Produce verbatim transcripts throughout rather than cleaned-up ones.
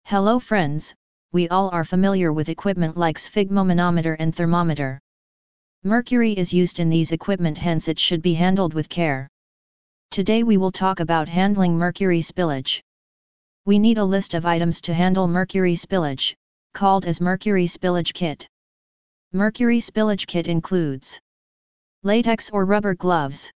Hello friends, we all are familiar with equipment like sphygmomanometer and thermometer. Mercury is used in these equipment, hence it should be handled with care. Today we will talk about handling mercury spillage. We need a list of items to handle mercury spillage, called as mercury spillage kit. Mercury spillage kit includes latex or rubber gloves,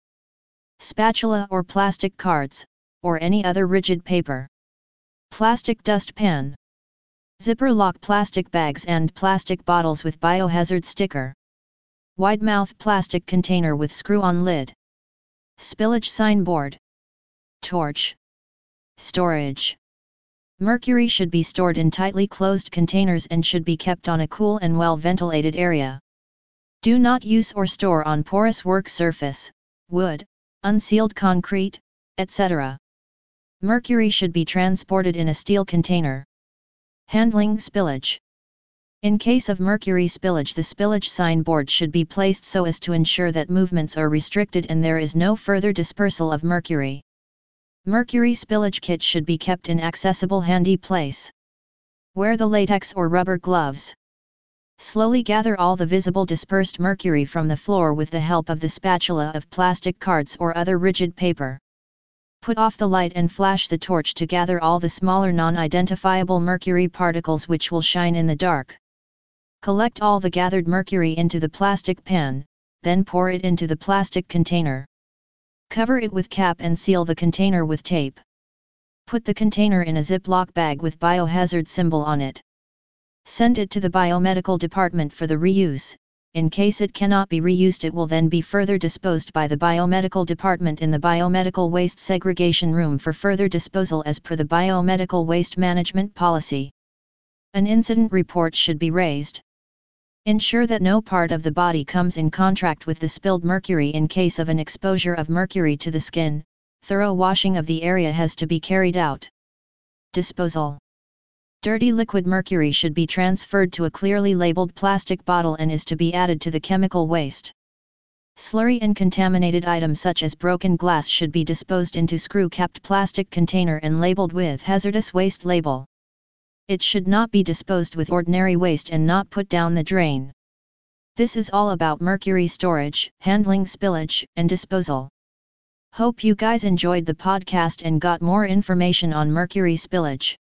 spatula or plastic cards, or any other rigid paper, plastic dustpan, zipper lock plastic bags and plastic bottles with biohazard sticker, wide mouth plastic container with screw-on lid, spillage signboard, torch. Storage. Mercury should be stored in tightly closed containers and should be kept on a cool and well-ventilated area. Do not use or store on porous work surface, wood, unsealed concrete, et cetera. Mercury should be transported in a steel container. Handling spillage. In case of mercury spillage, the spillage signboard should be placed so as to ensure that movements are restricted and there is no further dispersal of mercury. Mercury spillage kit should be kept in accessible handy place. Wear the latex or rubber gloves. Slowly gather all the visible dispersed mercury from the floor with the help of the spatula of plastic cards or other rigid paper. Put off the light and flash the torch to gather all the smaller non-identifiable mercury particles which will shine in the dark. Collect all the gathered mercury into the plastic pan, then pour it into the plastic container. Cover it with cap and seal the container with tape. Put the container in a Ziploc bag with biohazard symbol on it. Send it to the biomedical department for the reuse. In case it cannot be reused, it will then be further disposed by the biomedical department in the biomedical waste segregation room for further disposal as per the biomedical waste management policy. An incident report should be raised. Ensure that no part of the body comes in contact with the spilled mercury. In case of an exposure of mercury to the skin, thorough washing of the area has to be carried out. Disposal. Dirty liquid mercury should be transferred to a clearly labeled plastic bottle and is to be added to the chemical waste. Slurry and contaminated items such as broken glass should be disposed into screw-capped plastic container and labeled with hazardous waste label. It should not be disposed with ordinary waste and not put down the drain. This is all about mercury storage, handling spillage, and disposal. Hope you guys enjoyed the podcast and got more information on mercury spillage.